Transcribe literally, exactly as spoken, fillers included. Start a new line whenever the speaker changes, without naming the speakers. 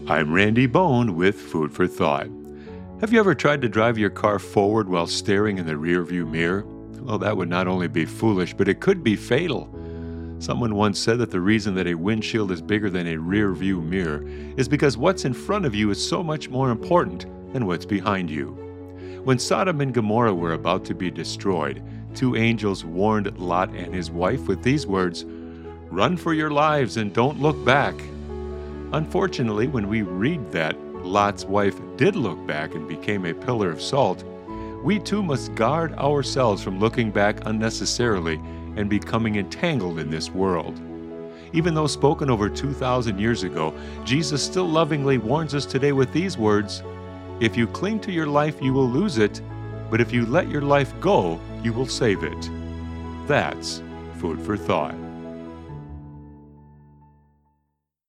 I'm Randy Bone with Food for Thought. Have you ever tried to drive your car forward while staring in the rearview mirror? Well, that would not only be foolish, but it could be fatal. Someone once said that the reason that a windshield is bigger than a rearview mirror is because what's in front of you is so much more important than what's behind you. When Sodom and Gomorrah were about to be destroyed, two angels warned Lot and his wife with these words, "Run for your lives and don't look back." Unfortunately, when we read that Lot's wife did look back and became a pillar of salt, we too must guard ourselves from looking back unnecessarily and becoming entangled in this world. Even though spoken over two thousand years ago, Jesus still lovingly warns us today with these words, "If you cling to your life, you will lose it, but if you let your life go, you will save it." That's food for thought.